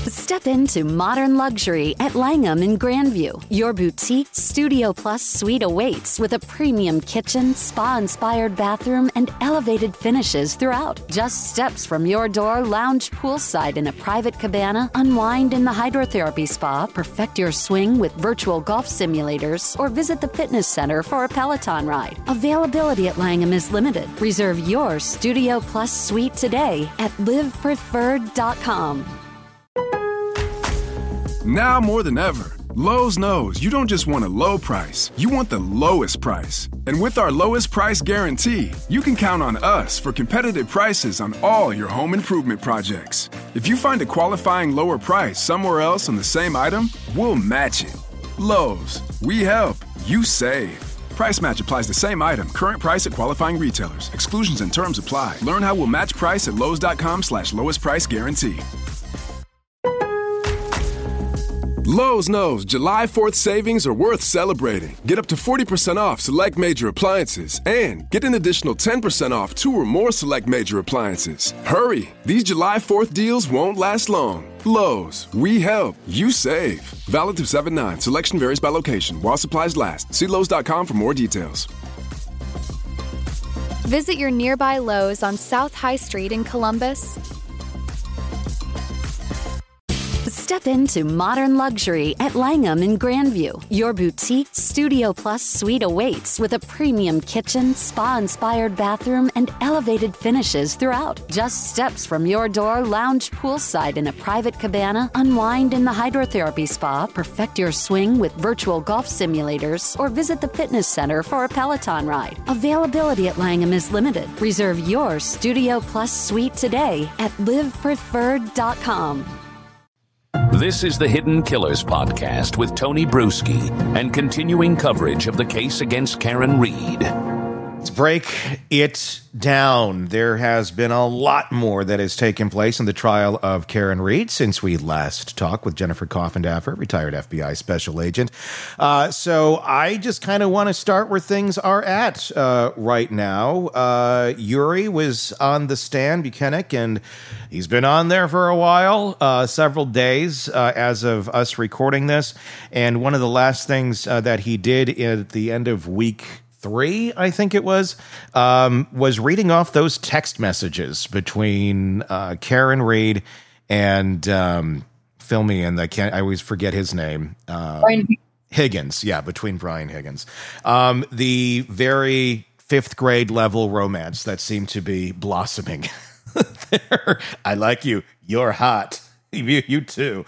Step into modern luxury at Langham in Grandview. Your boutique Studio Plus suite awaits with a premium kitchen, spa-inspired bathroom, and elevated finishes throughout. Just steps from your door, lounge poolside in a private cabana, unwind in the hydrotherapy spa, perfect your swing with virtual golf simulators, or visit the fitness center for a Peloton ride. Availability at Langham is limited. Reserve your Studio Plus suite today at livepreferred.com. Now more than ever, Lowe's knows you don't just want a low price, you want the lowest price. And with our lowest price guarantee, you can count on us for competitive prices on all your home improvement projects. If you find a qualifying lower price somewhere else on the same item, we'll match it. Lowe's, we help, you save. Price match applies the same item. Current price at qualifying retailers. Exclusions and terms apply. Learn how we'll match price at lowes.com/lowest price guarantee. Lowe's knows July 4th savings are worth celebrating. Get up to 40% off select major appliances and get an additional 10% off 2 or more select major appliances. Hurry! These July 4th deals won't last long. Lowe's, we help, you save. Valid through 7/9. Selection varies by location. While supplies last. See Lowe's.com for more details. Visit your nearby Lowe's on South High Street in Columbus. Step into modern luxury at Langham in Grandview. Your boutique Studio Plus suite awaits with a premium kitchen, spa-inspired bathroom, and elevated finishes throughout. Just steps from your door, lounge poolside in a private cabana, unwind in the hydrotherapy spa, perfect your swing with virtual golf simulators, or visit the fitness center for a Peloton ride. Availability at Langham is limited. Reserve your Studio Plus suite today at livepreferred.com. This is the Hidden Killers podcast with Tony Bruschi and continuing coverage of the case against Karen Read. Let's break it down. There has been a lot more that has taken place in the trial of Karen Read since we last talked with Jennifer Coffindaffer, retired FBI special agent. So I just kind of want to start where things are at right now. Yuri was on the stand, Buchanan, and he's been on there for a while, several days as of us recording this. And one of the last things that he did at the end of week 3, I think it was reading off those text messages between Karen Read and fill me in. I always forget his name. Brian Higgins. Yeah, between Brian Higgins. The very 5th grade level romance that seemed to be blossoming there. I like you. You're hot. You too.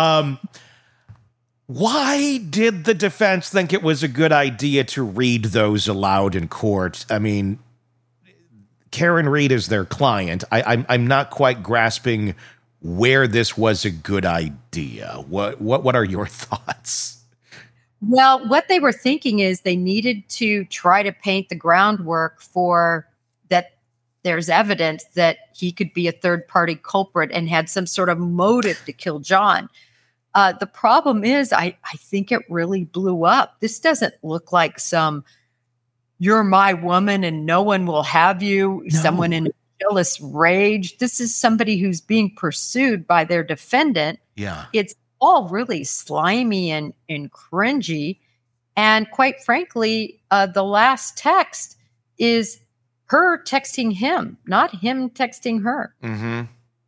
Why did the defense think it was a good idea to read those aloud in court? I mean, Karen Read is their client. I'm not quite grasping where this was a good idea. What are your thoughts? Well, what they were thinking is they needed to try to paint the groundwork for that. There's evidence that he could be a third-party culprit and had some sort of motive to kill John. The problem is, I think it really blew up. This doesn't look like some, you're my woman and no one will have you, someone in a jealous rage. This is somebody who's being pursued by their defendant. Yeah. It's all really slimy and cringy. And quite frankly, the last text is her texting him, not him texting her. Mm-hmm.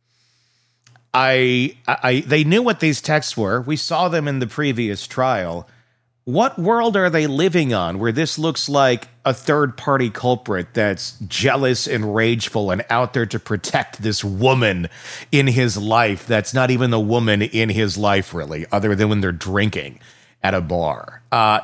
They knew what these texts were. We saw them in the previous trial. What world are they living on where this looks like a third-party culprit that's jealous and rageful and out there to protect this woman in his life that's not even the woman in his life, really, other than when they're drinking at a bar?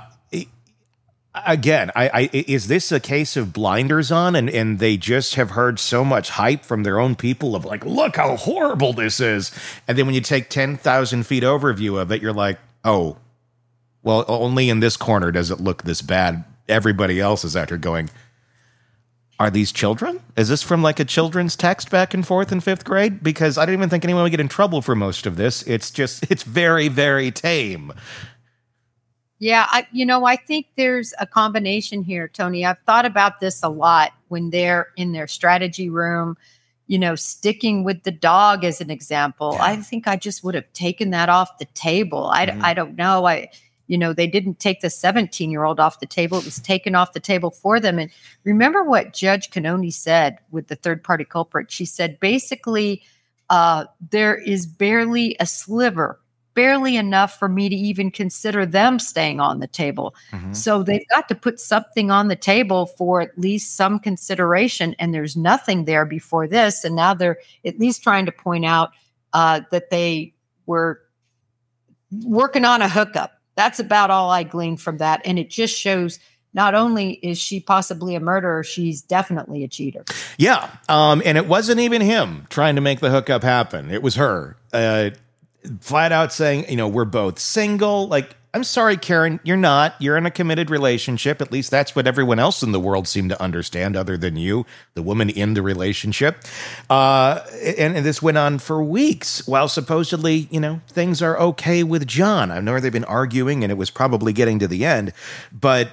Again, is this a case of blinders on and they just have heard so much hype from their own people of like, look how horrible this is. And then when you take 10,000 feet overview of it, you're like, oh, well, only in this corner does it look this bad. Everybody else is out here going, are these children? Is this from like a children's text back and forth in 5th grade? Because I don't even think anyone would get in trouble for most of this. It's very, very tame. Yeah, I think there's a combination here, Tony. I've thought about this a lot when they're in their strategy room, sticking with the dog as an example, I think I just would have taken that off the table. I don't know. They didn't take the 17-year-old off the table. It was taken off the table for them. And remember what Judge Cannoni said with the third-party culprit. She said, basically, there is barely a sliver, barely enough for me to even consider them staying on the table. So they've got to put something on the table for at least some consideration. And there's nothing there before this. And now they're at least trying to point out that they were working on a hookup. That's about all I gleaned from that. And it just shows not only is she possibly a murderer, she's definitely a cheater. Yeah. And it wasn't even him trying to make the hookup happen. It was her. Flat out saying, we're both single. Like, I'm sorry, Karen, you're not. You're in a committed relationship. At least that's what everyone else in the world seemed to understand other than you, the woman in the relationship. And this went on for weeks while supposedly, things are okay with John. I know they've been arguing and it was probably getting to the end, but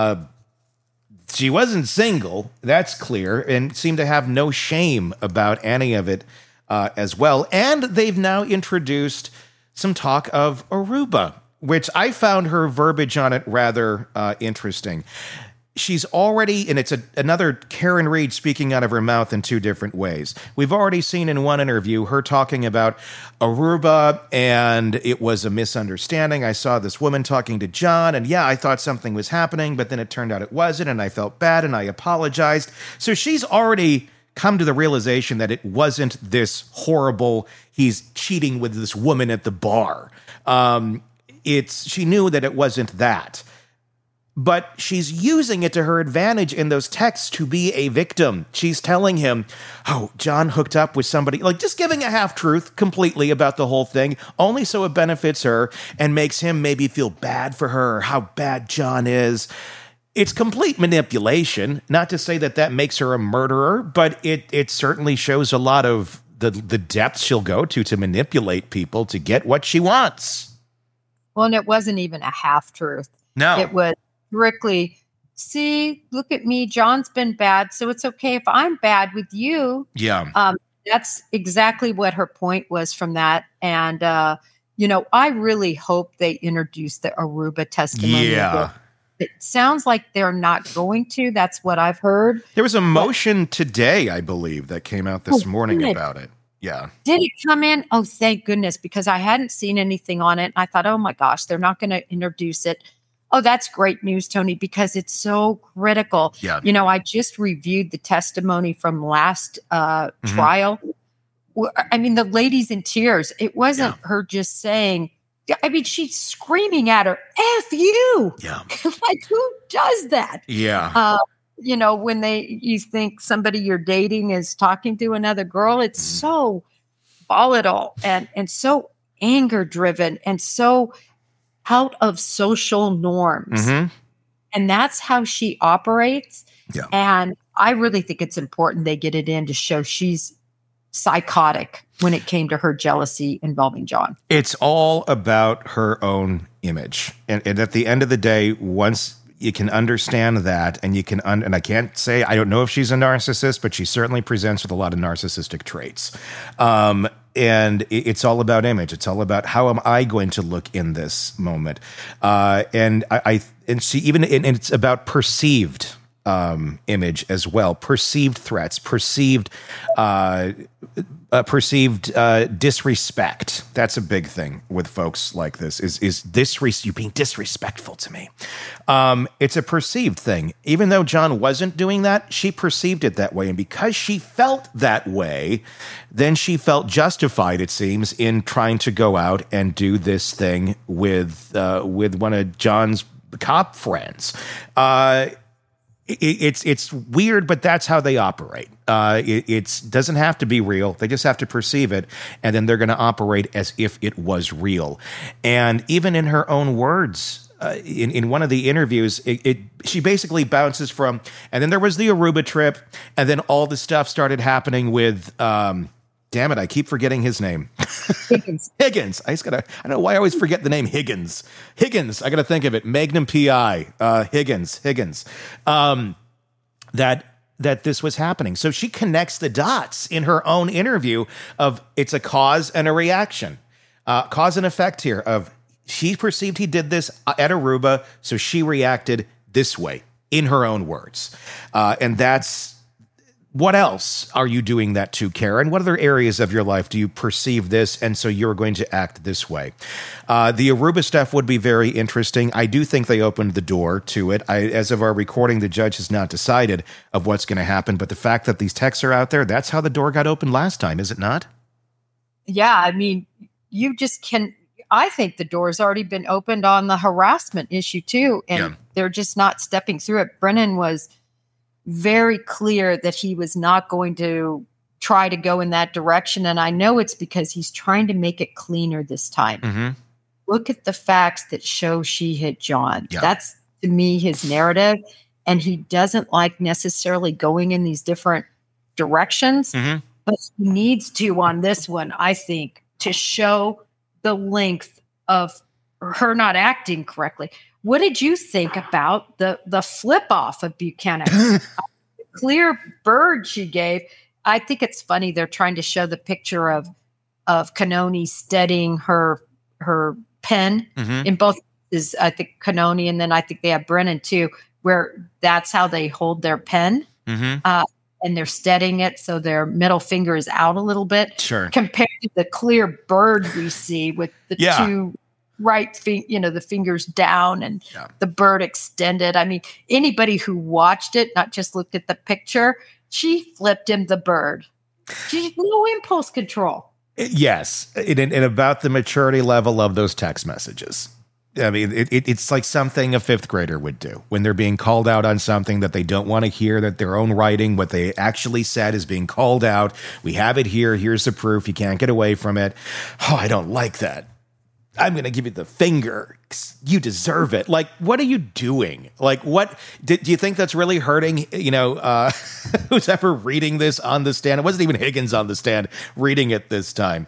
she wasn't single. That's clear, and seemed to have no shame about any of it. As well. And they've now introduced some talk of Aruba, which I found her verbiage on it rather interesting. She's already, and it's another Karen Read speaking out of her mouth in two different ways. We've already seen in one interview her talking about Aruba, and it was a misunderstanding. I saw this woman talking to John, and I thought something was happening, but then it turned out it wasn't, and I felt bad, and I apologized. So she's already come to the realization that it wasn't this horrible, he's cheating with this woman at the bar. She knew that it wasn't that. But she's using it to her advantage in those texts to be a victim. She's telling him, John hooked up with somebody, like just giving a half-truth completely about the whole thing, only so it benefits her and makes him maybe feel bad for her or how bad John is. It's complete manipulation, not to say that makes her a murderer, but it certainly shows a lot of the depths she'll go to manipulate people to get what she wants. Well, and it wasn't even a half-truth. No. It was strictly, see, look at me, John's been bad, so it's okay if I'm bad with you. Yeah. That's exactly what her point was from that. And, I really hope they introduce the Aruba testimony. Yeah. It sounds like they're not going to. That's what I've heard. There was a motion today, I believe, that came out this morning about it. Yeah. Did it come in? Oh, thank goodness, because I hadn't seen anything on it. And I thought, oh my gosh, they're not going to introduce it. Oh, that's great news, Tony, because it's so critical. Yeah. I just reviewed the testimony from last trial. I mean, the lady's in tears. It wasn't her just saying, she's screaming at her, F you. Yeah. Like, who does that? Yeah. When you think somebody you're dating is talking to another girl, it's so volatile and so anger driven and so out of social norms. And that's how she operates. Yeah. And I really think it's important they get it in to show she's psychotic when it came to her jealousy involving John. It's all about her own image. And at the end of the day, once you can understand that, and you can, and I can't say, I don't know if she's a narcissist, but she certainly presents with a lot of narcissistic traits. And it's all about image. It's all about how am I going to look in this moment? And she even, and it's about perceived image as well, perceived threats, perceived disrespect. That's a big thing with folks like this. Is you being disrespectful to me? It's a perceived thing. Even though John wasn't doing that, she perceived it that way, and because she felt that way, then she felt justified, it seems, in trying to go out and do this thing with one of John's cop friends. It's weird, but that's how they operate. It doesn't have to be real. They just have to perceive it, and then they're going to operate as if it was real. And even in her own words, in one of the interviews, she basically bounces from, and then there was the Aruba trip, and then all the stuff started happening with, damn it, I keep forgetting his name. Higgins. I don't know why I always forget the name Higgins. I got to think of it. Magnum PI. Higgins. That that this was happening. So she connects the dots in her own interview of it's a cause and a reaction, cause and effect here of she perceived he did this at Aruba, so she reacted this way in her own words. And that's, what else are you doing that to, Karen? What other areas of your life do you perceive this, and so you're going to act this way? The Aruba stuff would be very interesting. I do think they opened the door to it. As of our recording, the judge has not decided of what's going to happen, but the fact that these texts are out there, that's how the door got opened last time, is it not? Yeah, I mean, you just can... I think the door's already been opened on the harassment issue, too, and they're just not stepping through it. Brennan was very clear that he was not going to try to go in that direction. And I know it's because he's trying to make it cleaner this time. Mm-hmm. Look at the facts that show she hit John. Yeah. That's, to me, his narrative. And he doesn't like necessarily going in these different directions. Mm-hmm. But he needs to, on this one, I think, to show the length of her not acting correctly. What did you think about the flip off of Buchanan? Clear bird she gave. I think it's funny they're trying to show the picture of Cannoni steadying her pen in both is I think Cannoni, and then I think they have Brennan too, where that's how they hold their pen. And they're steadying it so their middle finger is out a little bit. Sure. Compared to the clear bird we see with the two the fingers down and the bird extended. I mean, anybody who watched it, not just looked at the picture, she flipped him the bird. She had no impulse control. Yes. And about the maturity level of those text messages. I mean, it's like something a fifth grader would do when they're being called out on something that they don't want to hear, that their own writing, what they actually said is being called out. We have it here. Here's the proof. You can't get away from it. Oh, I don't like that. I'm going to give you the finger. You deserve it. Like, what are you doing? Like, what do you think that's really hurting? Who's ever reading this on the stand? It wasn't even Higgins on the stand reading it this time.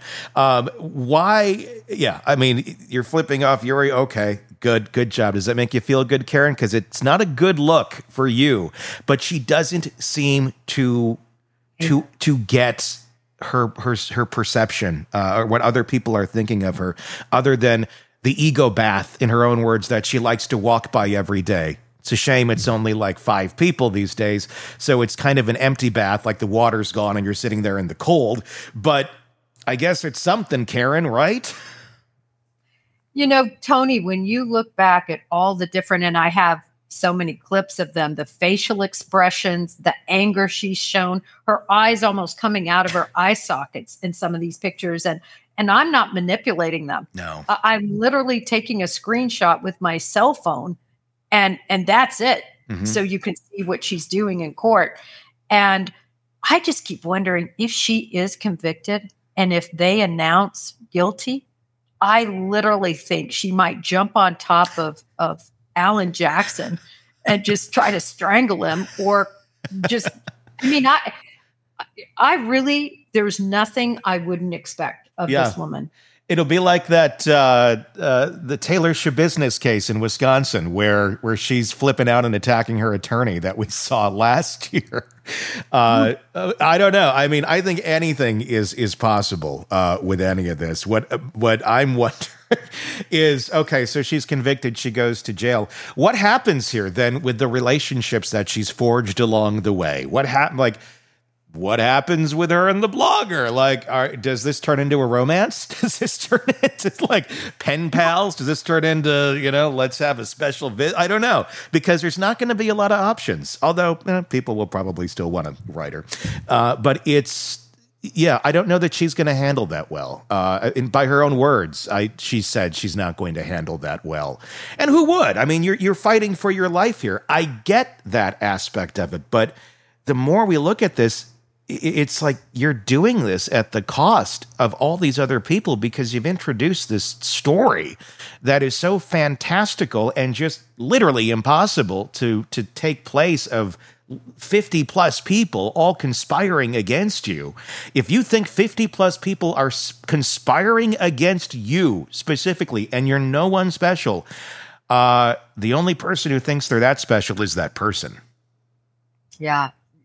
Why? Yeah. I mean, you're flipping off Yuri. Okay. Good job. Does that make you feel good, Karen? Because it's not a good look for you, but she doesn't seem to get her perception or what other people are thinking of her, other than the ego bath, in her own words, that she likes to walk by every day. It's a shame it's only like 5 people these days, so it's kind of an empty bath, like the water's gone and you're sitting there in the cold. But I guess it's something, Karen, right? You know, Tony, when you look back at all the different, and I have so many clips of them, the facial expressions, the anger she's shown, her eyes almost coming out of her eye sockets in some of these pictures. And I'm not manipulating them. No, I'm literally taking a screenshot with my cell phone and that's it. Mm-hmm. So you can see what she's doing in court. And I just keep wondering if she is convicted and if they announce guilty, I literally think she might jump on top of Alan Jackson and just try to strangle him, or just, I mean, I really, there's nothing I wouldn't expect of this woman. It'll be like that, the Taylor Schabusiness case in Wisconsin, where she's flipping out and attacking her attorney that we saw last year. I don't know. I mean, I think anything is possible with any of this. What I'm wondering is, okay, so she's convicted, she goes to jail. What happens here then with the relationships that she's forged along the way? What happens with her and the blogger? Like, does this turn into a romance? Does this turn into like pen pals? Does this turn into, let's have a special visit? I don't know, because there's not going to be a lot of options. Although people will probably still want to write her. But I don't know that she's going to handle that well. And by her own words, she said she's not going to handle that well. And who would? I mean, you're fighting for your life here. I get that aspect of it, but the more we look at this, it's like you're doing this at the cost of all these other people, because you've introduced this story that is so fantastical and just literally impossible to take place, of 50 plus people all conspiring against you. If you think 50 plus people are conspiring against you specifically, and you're no one special, the only person who thinks they're that special is that person. Yeah.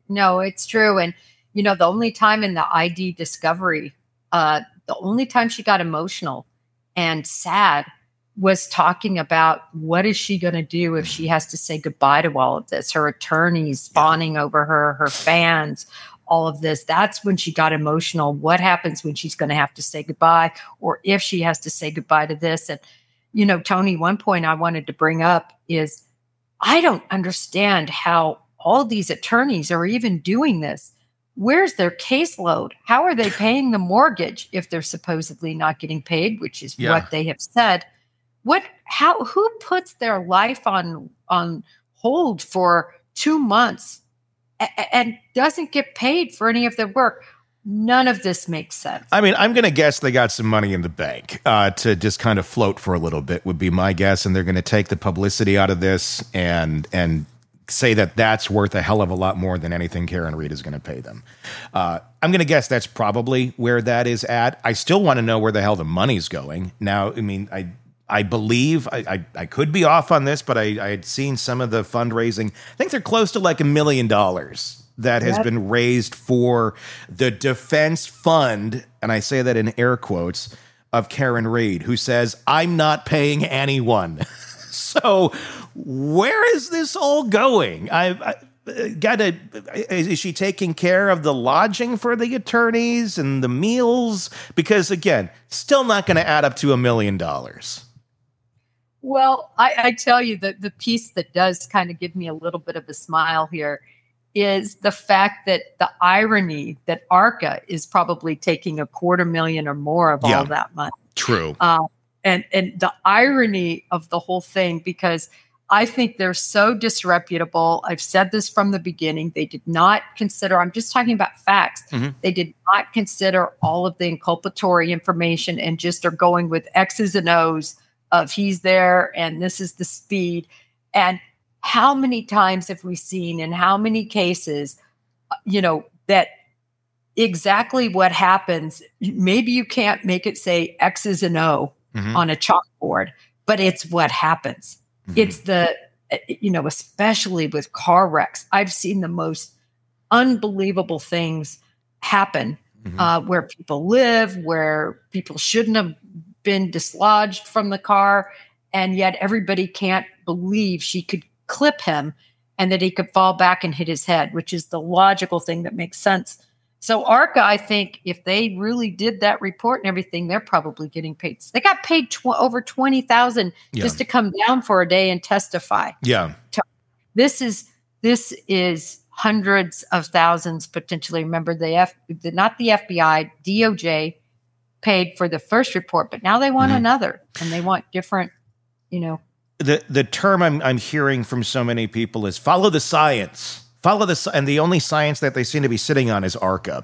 No, it's true. And, the only time in the ID discovery, the only time she got emotional and sad was talking about what is she going to do if she has to say goodbye to all of this, her attorneys fawning over her fans, all of this. That's when she got emotional. What happens when she's going to have to say goodbye, or if she has to say goodbye to this? And, Tony, one point I wanted to bring up is I don't understand how all these attorneys are even doing this. Where's their caseload? How are they paying the mortgage if they're supposedly not getting paid, which is what they have said? Who puts their life on hold for 2 months and doesn't get paid for any of their work? None of this makes sense. I mean, I'm going to guess they got some money in the bank to just kind of float for a little bit would be my guess. And they're going to take the publicity out of this and say that that's worth a hell of a lot more than anything Karen Read is going to pay them. I'm going to guess that's probably where that is at. I still want to know where the hell the money's going. Now, I mean, I believe, I could be off on this, but I had seen some of the fundraising. I think they're close to like $1 million that has been raised for the defense fund, and I say that in air quotes, of Karen Read, who says, I'm not paying anyone. So where is this all going? Is she taking care of the lodging for the attorneys and the meals? Because again, still not going to add up to $1 million. Well, I tell you that the piece that does kind of give me a little bit of a smile here is the fact that the irony that ARCA is probably taking $250,000 or more of all that money. True. And the irony of the whole thing, because I think they're so disreputable. I've said this from the beginning. They did not consider, I'm just talking about facts. Mm-hmm. They did not consider all of the inculpatory information and just are going with X's and O's of he's there and this is the speed. And how many times have we seen in how many cases, that exactly what happens, maybe you can't make it say X's and O on a chalkboard, but it's what happens. Mm-hmm. It's the, especially with car wrecks, I've seen the most unbelievable things happen where people live, where people shouldn't have been dislodged from the car. And yet everybody can't believe she could clip him and that he could fall back and hit his head, which is the logical thing that makes sense. So ARCA, I think if they really did that report and everything, they're probably getting paid. They got paid over $20,000 just to come down for a day and testify. Yeah. This is hundreds of thousands potentially. Remember, not the FBI, DOJ paid for the first report, but now they want another, and they want different, The term I'm hearing from so many people is follow the science. And the only science that they seem to be sitting on is ARCA.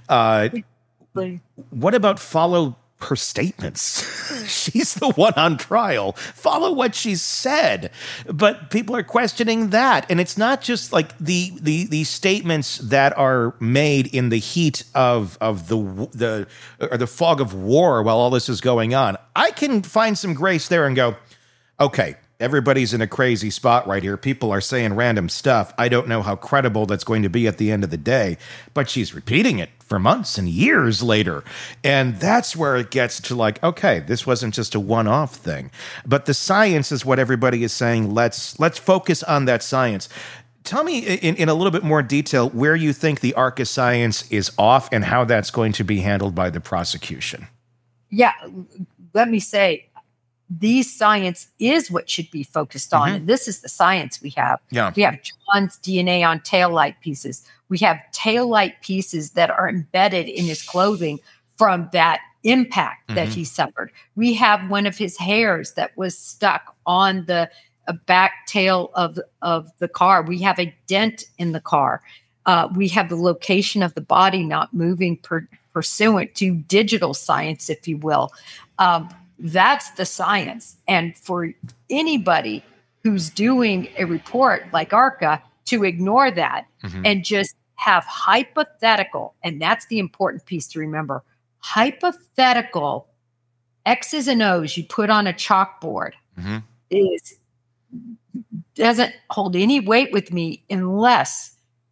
What about follow her statements? She's the one on trial. Follow what she's said. But people are questioning that. And it's not just like the statements that are made in the heat of the fog of war while all this is going on. I can find some grace there and go, okay, everybody's in a crazy spot right here. People are saying random stuff. I don't know how credible that's going to be at the end of the day, but she's repeating it for months and years later. And that's where it gets to like, okay, this wasn't just a one-off thing. But the science is what everybody is saying. Let's focus on that science. Tell me in a little bit more detail where you think the ARCA science is off and how that's going to be handled by the prosecution. Yeah, let me say, these science is what should be focused on. And this is the science we have. Yeah. We have John's DNA on taillight pieces. We have taillight pieces that are embedded in his clothing from that impact that he suffered. We have one of his hairs that was stuck on the back tail of the car. We have a dent in the car. We have the location of the body not moving pursuant to digital science, if you will. That's the science. And for anybody who's doing a report like ARCA to ignore that and just have hypothetical, and that's the important piece to remember, hypothetical X's and O's you put on a chalkboard doesn't hold any weight with me unless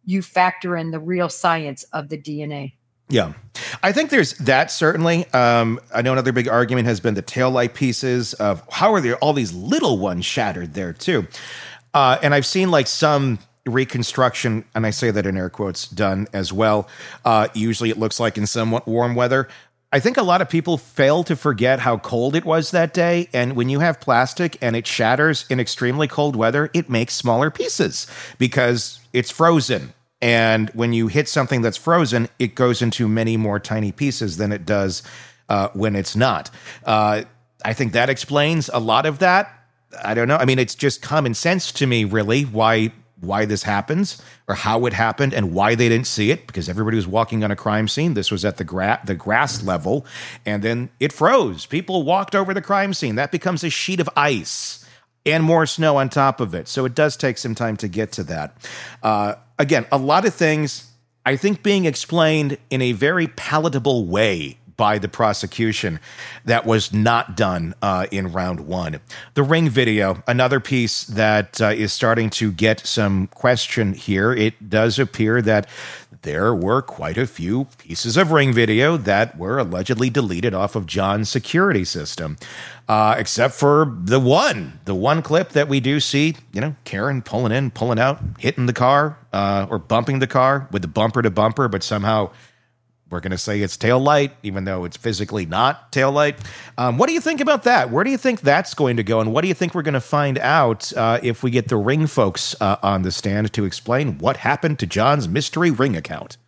you factor in the real science of the DNA. Yeah, I think there's that certainly. I know another big argument has been the taillight pieces of how are there all these little ones shattered there too. And I've seen like some reconstruction, and I say that in air quotes, done as well. Usually it looks like in somewhat warm weather. I think a lot of people fail to forget how cold it was that day. And when you have plastic and it shatters in extremely cold weather, it makes smaller pieces because it's frozen. And when you hit something that's frozen, it goes into many more tiny pieces than it does when it's not. I think that explains a lot of that. I don't know. I mean, it's just common sense to me, really, why this happens or how it happened and why they didn't see it, because everybody was walking on a crime scene. This was at the grass level, and then it froze. People walked over the crime scene. That becomes a sheet of ice and more snow on top of it. So it does take some time to get to that. Again, a lot of things, I think, being explained in a very palatable way by the prosecution that was not done in round one. The Ring video, another piece that is starting to get some question here. It does appear that there were quite a few pieces of Ring video that were allegedly deleted off of John's security system, except for the one clip that we do see, Karen pulling in, pulling out, hitting the car or bumping the car with the bumper to bumper, but somehow we're going to say it's tail light, even though it's physically not tail light. What do you think about that? Where do you think that's going to go? And what do you think we're going to find out if we get the Ring folks on the stand to explain what happened to John's mystery Ring account?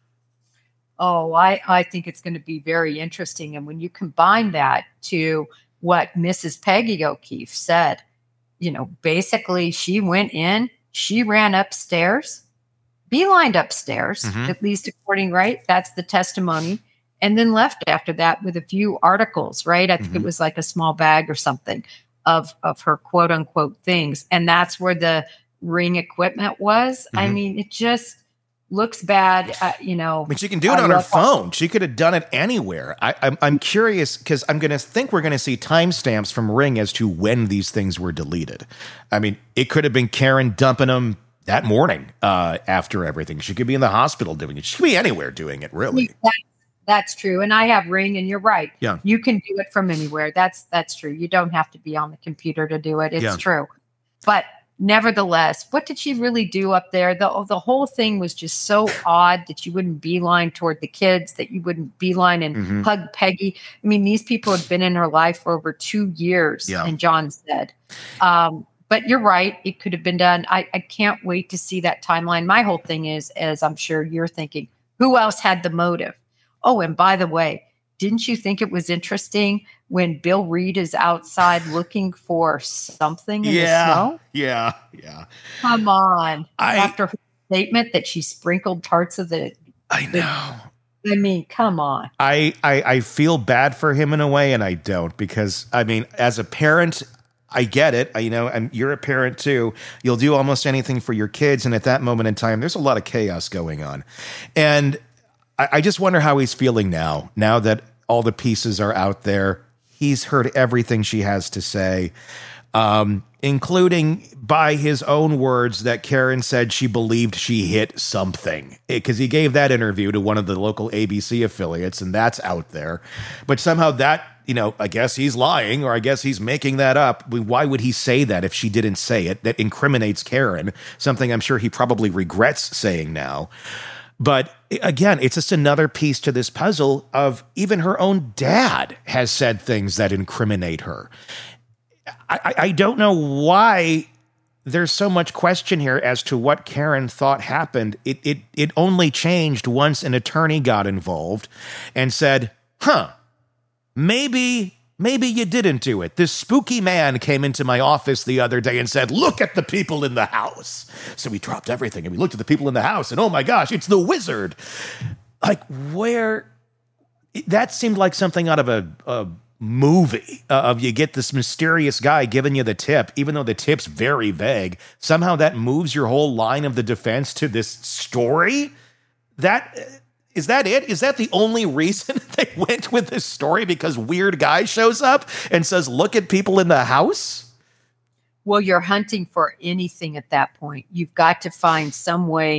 Oh, I think it's going to be very interesting. And when you combine that to what Mrs. Peggy O'Keefe said, basically she went in, she ran upstairs, beelined upstairs, at least according, right? That's the testimony. And then left after that with a few articles, right? I think it was like a small bag or something of her quote unquote things. And that's where the Ring equipment was. I mean, it just looks bad. I mean, she can do it on her phone. She could have done it anywhere. I'm curious because we're going to see timestamps from Ring as to when these things were deleted. I mean, it could have been Karen dumping them that morning after everything. She could be in the hospital doing it. She could be anywhere doing it, really. That's true. And I have Ring, and you're right. Yeah. You can do it from anywhere. That's true. You don't have to be on the computer to do it. It's true. But nevertheless, what did she really do up there? The whole thing was just so odd that you wouldn't beeline toward the kids, that you wouldn't beeline and hug Peggy. I mean, these people had been in her life for over 2 years, and John said. But you're right. It could have been done. I can't wait to see that timeline. My whole thing is, as I'm sure you're thinking, who else had the motive? Oh, and by the way, didn't you think it was interesting when Bill Reed is outside looking for something in the snow? Yeah. Come on. After her statement that she sprinkled parts of the... I know. I mean, come on. I feel bad for him in a way, and I don't, because, I mean, as a parent... I get it. And you're a parent too. You'll do almost anything for your kids. And at that moment in time, there's a lot of chaos going on. And I just wonder how he's feeling now that all the pieces are out there. He's heard everything she has to say, including by his own words that Karen said she believed she hit something, because he gave that interview to one of the local ABC affiliates, and that's out there. But somehow that, I guess he's lying, or I guess he's making that up. Why would he say that if she didn't say it? That incriminates Karen, something I'm sure he probably regrets saying now. But again, it's just another piece to this puzzle of even her own dad has said things that incriminate her. I don't know why there's so much question here as to what Karen thought happened. It only changed once an attorney got involved and said, maybe you didn't do it. This spooky man came into my office the other day and said, look at the people in the house. So we dropped everything and we looked at the people in the house, and oh my gosh, it's the wizard. Like, where... That seemed like something out of a movie of you get this mysterious guy giving you the tip, even though the tip's very vague. Somehow that moves your whole line of the defense to this story. Is that it? Is that the only reason they went with this story? Because weird guy shows up and says, look at people in the house? Well, you're hunting for anything at that point. You've got to find some way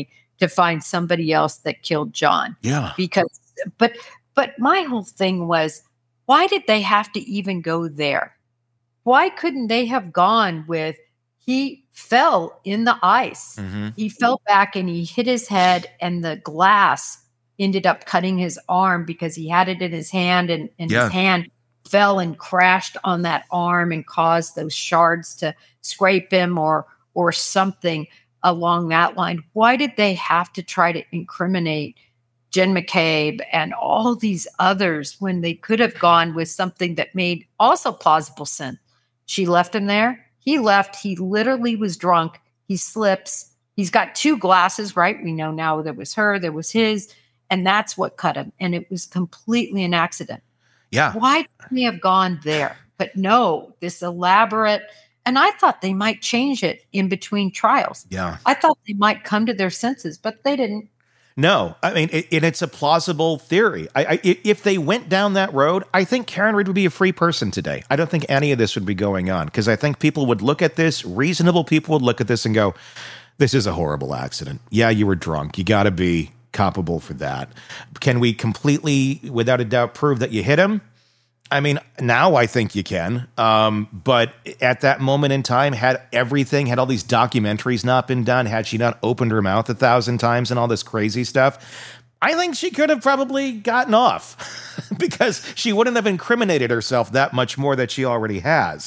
to find somebody else that killed John. Yeah. But my whole thing was, why did they have to even go there? Why couldn't they have gone with, he fell in the ice. Mm-hmm. He fell back and he hit his head, and the glass ended up cutting his arm because he had it in his hand, and his hand fell and crashed on that arm and caused those shards to scrape him or something along that line. Why did they have to try to incriminate Jen McCabe and all these others when they could have gone with something that made also plausible sense? She left him there. He left. He literally was drunk. He slips. He's got 2 glasses, right? We know now there was her, there was his, and that's what cut him. And it was completely an accident. Yeah. Why couldn't they have gone there? But no, this elaborate, and I thought they might change it in between trials. Yeah. I thought they might come to their senses, but they didn't. No, I mean, it's a plausible theory. If they went down that road, I think Karen Read would be a free person today. I don't think any of this would be going on, because I think people would look at this, reasonable people would look at this and go, this is a horrible accident. Yeah, you were drunk. You got to be culpable for that. Can we completely, without a doubt, prove that you hit him? I mean, now I think you can. But at that moment in time, had all these documentaries not been done, had she not opened her mouth 1,000 times and all this crazy stuff, I think she could have probably gotten off because she wouldn't have incriminated herself that much more that she already has.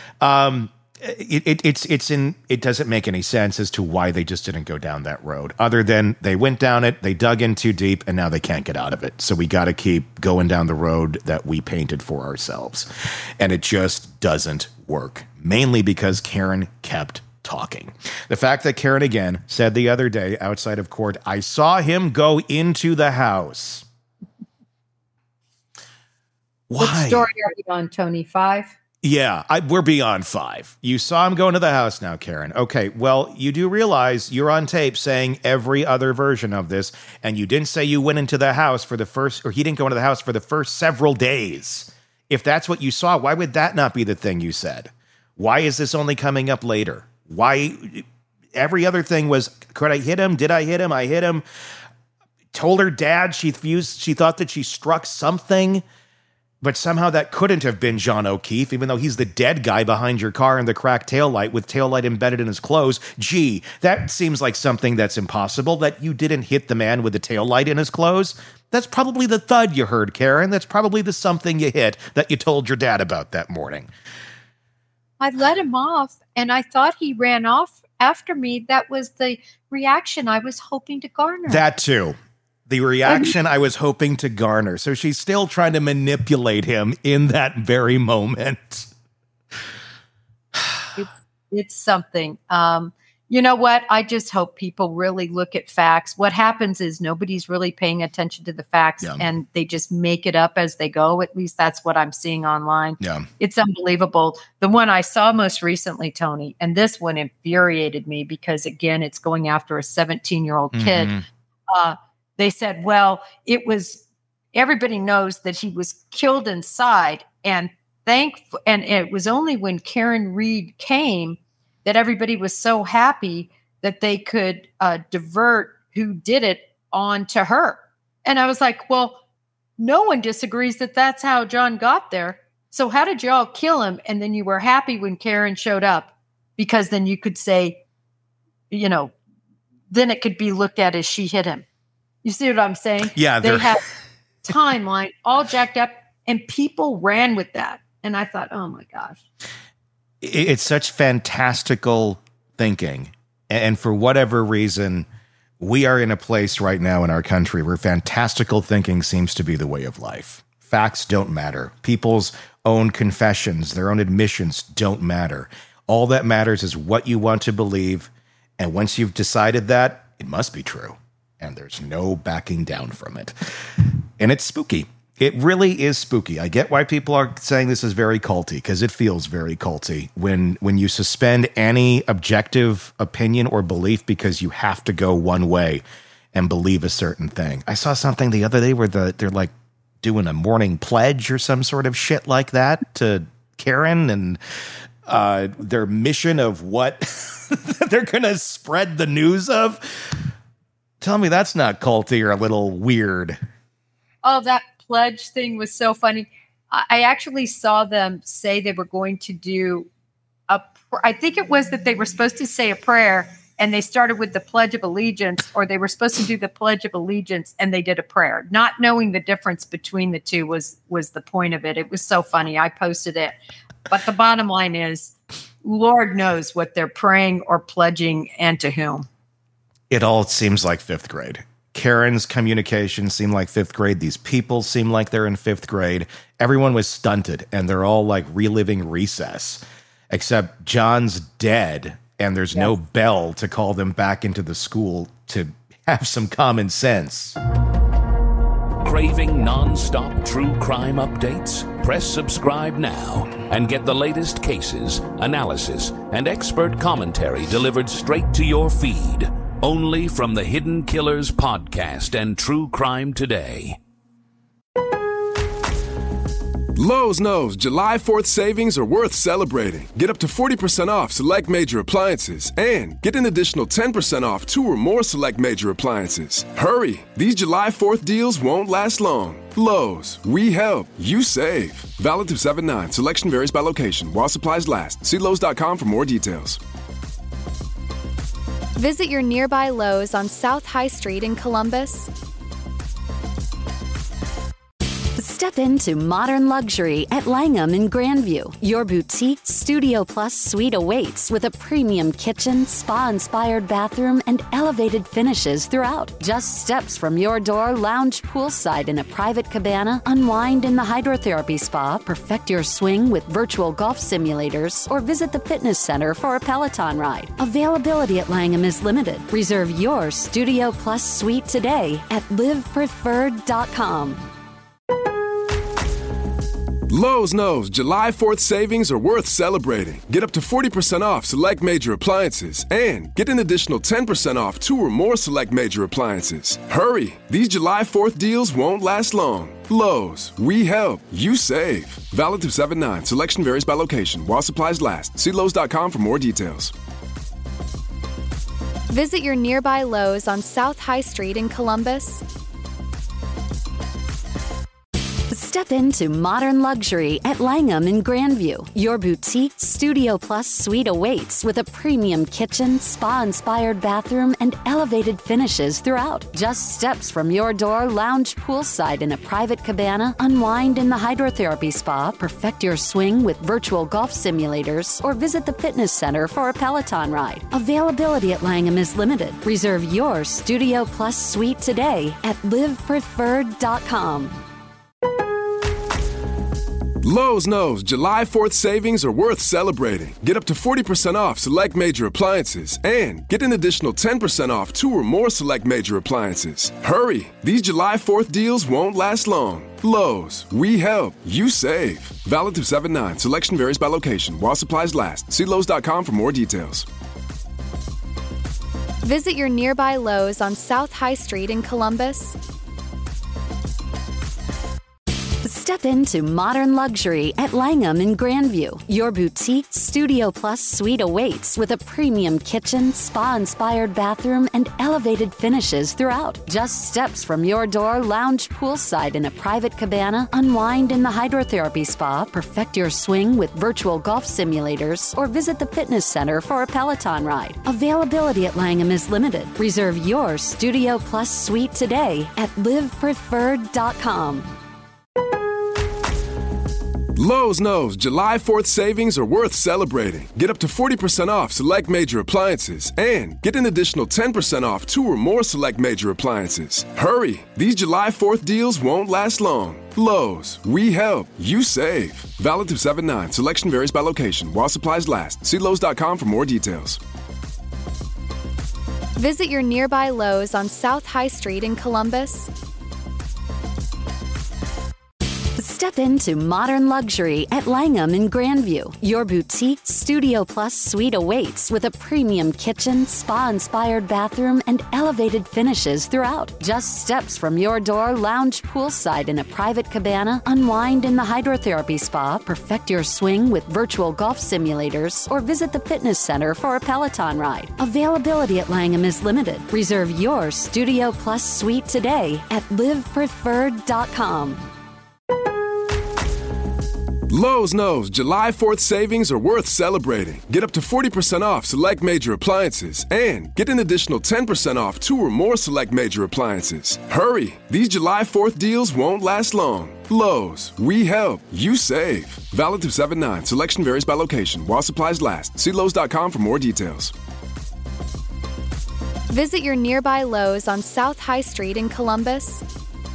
It doesn't make any sense as to why they just didn't go down that road, other than they went down it, they dug in too deep, and now they can't get out of it. So we got to keep going down the road that we painted for ourselves. And it just doesn't work, mainly because Karen kept talking. The fact that Karen again said the other day outside of court, I saw him go into the house. Why? What story are you on, Tony? 5? Yeah, we're beyond 5. You saw him go into the house now, Karen. Okay, well, you do realize you're on tape saying every other version of this, and you didn't say you went into the house for the first, or he didn't go into the house for the first several days. If that's what you saw, why would that not be the thing you said? Why is this only coming up later? Why? Every other thing was, could I hit him? Did I hit him? I hit him. Told her dad she thought that she struck something. But somehow that couldn't have been John O'Keefe, even though he's the dead guy behind your car in the cracked taillight with taillight embedded in his clothes. Gee, that seems like something that's impossible, that you didn't hit the man with the taillight in his clothes. That's probably the thud you heard, Karen. That's probably the something you hit that you told your dad about that morning. I let him off, and I thought he ran off after me. That was the reaction I was hoping to garner. That too. The reaction I was hoping to garner. So she's still trying to manipulate him in that very moment. It's something. You know what? I just hope people really look at facts. What happens is nobody's really paying attention to the facts, and they just make it up as they go. At least that's what I'm seeing online. Yeah. It's unbelievable. The one I saw most recently, Tony, and this one infuriated me because, again, it's going after a 17-year-old kid. They said, well, everybody knows that he was killed inside, and it was only when Karen Read came that everybody was so happy that they could divert who did it on to her. And I was like, well, no one disagrees that that's how John got there. So how did y'all kill him? And then you were happy when Karen showed up, because then you could say, then it could be looked at as she hit him. You see what I'm saying? Yeah. They had timeline all jacked up, and people ran with that. And I thought, oh my gosh. It's such fantastical thinking. And for whatever reason, we are in a place right now in our country where fantastical thinking seems to be the way of life. Facts don't matter. People's own confessions, their own admissions don't matter. All that matters is what you want to believe. And once you've decided that, it must be true. And there's no backing down from it. And it's spooky. It really is spooky. I get why people are saying this is very culty, because it feels very culty when you suspend any objective opinion or belief because you have to go one way and believe a certain thing. I saw something the other day where they're like doing a morning pledge or some sort of shit like that to Karen, and their mission of what they're going to spread the news of. Tell me that's not culty or a little weird. Oh, that pledge thing was so funny. I actually saw them say they were going to do I think it was that they were supposed to say a prayer and they started with the Pledge of Allegiance, or they were supposed to do the Pledge of Allegiance and they did a prayer. Not knowing the difference between the two was the point of it. It was so funny. I posted it. But the bottom line is, Lord knows what they're praying or pledging and to whom. It all seems like fifth grade. Karen's communication seemed like fifth grade. These people seem like they're in fifth grade. Everyone was stunted, and they're all like reliving recess. Except John's dead, and there's no bell to call them back into the school to have some common sense. Craving non-stop true crime updates? Press subscribe now and get the latest cases, analysis, and expert commentary delivered straight to your feed. Only from the Hidden Killers podcast and True Crime Today. Lowe's knows July 4th savings are worth celebrating. Get up to 40% off select major appliances and get an additional 10% off 2 or more select major appliances. Hurry! These July 4th deals won't last long. Lowe's, we help, you save. Valid through 7/9. Selection varies by location while supplies last. See Lowe's.com for more details. Visit your nearby Lowe's on South High Street in Columbus. Step into modern luxury at Langham in Grandview. Your boutique Studio Plus suite awaits with a premium kitchen, spa-inspired bathroom, and elevated finishes throughout. Just steps from your door, lounge poolside in a private cabana, unwind in the hydrotherapy spa, perfect your swing with virtual golf simulators, or visit the fitness center for a Peloton ride. Availability at Langham is limited. Reserve your Studio Plus suite today at livepreferred.com. Lowe's knows July 4th savings are worth celebrating. Get up to 40% off select major appliances and get an additional 10% off 2 or more select major appliances. Hurry! These July 4th deals won't last long. Lowe's, we help, you save. Valid through 7/9. Selection varies by location while supplies last. See Lowe's.com for more details. Visit your nearby Lowe's on South High Street in Columbus. Step into modern luxury at Langham in Grandview. Your boutique Studio Plus suite awaits with a premium kitchen, spa-inspired bathroom, and elevated finishes throughout. Just steps from your door, lounge poolside in a private cabana, unwind in the hydrotherapy spa, perfect your swing with virtual golf simulators, or visit the fitness center for a Peloton ride. Availability at Langham is limited. Reserve your Studio Plus suite today at livepreferred.com. Lowe's knows July 4th savings are worth celebrating. Get up to 40% off select major appliances and get an additional 10% off 2 or more select major appliances. Hurry! These July 4th deals won't last long. Lowe's, we help, you save. Valid through 7/9. Selection varies by location while supplies last. See Lowe's.com for more details. Visit your nearby Lowe's on South High Street in Columbus. Step into modern luxury at Langham in Grandview. Your boutique Studio Plus suite awaits with a premium kitchen, spa-inspired bathroom, and elevated finishes throughout. Just steps from your door, lounge poolside in a private cabana, unwind in the hydrotherapy spa, perfect your swing with virtual golf simulators, or visit the fitness center for a Peloton ride. Availability at Langham is limited. Reserve your Studio Plus suite today at livepreferred.com. Lowe's knows July 4th savings are worth celebrating. Get up to 40% off select major appliances and get an additional 10% off 2 or more select major appliances. Hurry! These July 4th deals won't last long. Lowe's, we help, you save. Valid through 7/9. Selection varies by location while supplies last. See Lowe's.com for more details. Visit your nearby Lowe's on South High Street in Columbus. Step into modern luxury at Langham in Grandview. Your boutique Studio Plus suite awaits with a premium kitchen, spa-inspired bathroom, and elevated finishes throughout. Just steps from your door, lounge poolside in a private cabana, unwind in the hydrotherapy spa, perfect your swing with virtual golf simulators, or visit the fitness center for a Peloton ride. Availability at Langham is limited. Reserve your Studio Plus suite today at livepreferred.com. Lowe's knows July 4th savings are worth celebrating. Get up to 40% off select major appliances and get an additional 10% off 2 or more select major appliances. Hurry! These July 4th deals won't last long. Lowe's, we help, you save. Valid through 7/9. Selection varies by location. While supplies last. See Lowe's.com for more details. Visit your nearby Lowe's on South High Street in Columbus.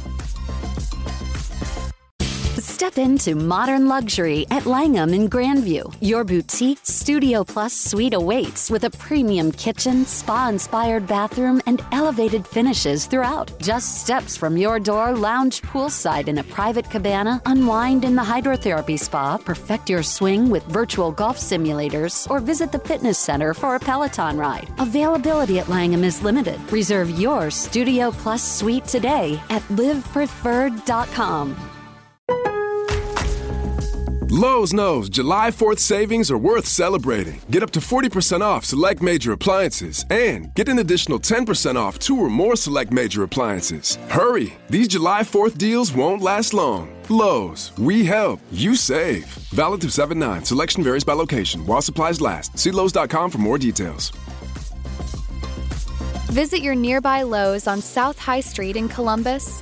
Step into modern luxury at Langham in Grandview. Your boutique Studio Plus suite awaits with a premium kitchen, spa-inspired bathroom, and elevated finishes throughout. Just steps from your door, lounge poolside in a private cabana, unwind in the hydrotherapy spa, perfect your swing with virtual golf simulators, or visit the fitness center for a Peloton ride. Availability at Langham is limited. Reserve your Studio Plus suite today at livepreferred.com. Lowe's knows July 4th savings are worth celebrating. Get up to 40% off select major appliances and get an additional 10% off 2 or more select major appliances. Hurry! These July 4th deals won't last long. Lowe's, we help, you save. Valid through 7/9. Selection varies by location. While supplies last. See Lowe's.com for more details. Visit your nearby Lowe's on South High Street in Columbus.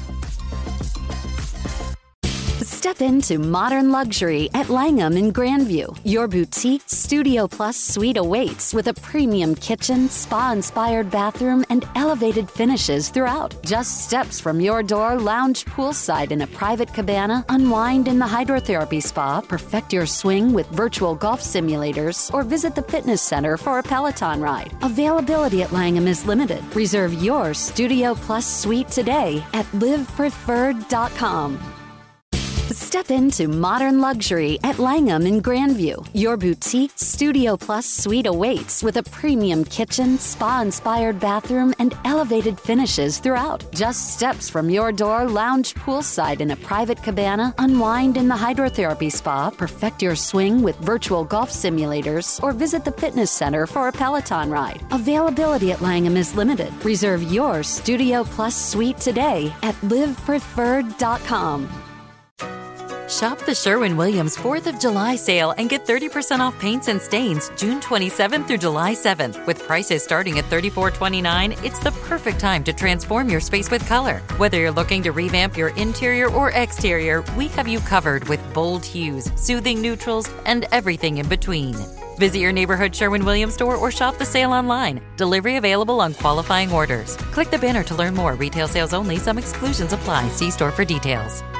Step into modern luxury at Langham in Grandview. Your boutique Studio Plus suite awaits with a premium kitchen, spa-inspired bathroom, and elevated finishes throughout. Just steps from your door, lounge poolside in a private cabana, unwind in the hydrotherapy spa, perfect your swing with virtual golf simulators, or visit the fitness center for a Peloton ride. Availability at Langham is limited. Reserve your Studio Plus suite today at livepreferred.com. Step into modern luxury at Langham in Grandview. Your boutique Studio Plus suite awaits with a premium kitchen, spa-inspired bathroom, and elevated finishes throughout. Just steps from your door, lounge poolside in a private cabana, unwind in the hydrotherapy spa, perfect your swing with virtual golf simulators, or visit the fitness center for a Peloton ride. Availability at Langham is limited. Reserve your Studio Plus suite today at livepreferred.com. Shop the Sherwin-Williams 4th of July sale and get 30% off paints and stains June 27th through July 7th. With prices starting at $34.29, it's the perfect time to transform your space with color. Whether you're looking to revamp your interior or exterior, we have you covered with bold hues, soothing neutrals, and everything in between. Visit your neighborhood Sherwin-Williams store or shop the sale online. Delivery available on qualifying orders. Click the banner to learn more. Retail sales only. Some exclusions apply. See store for details.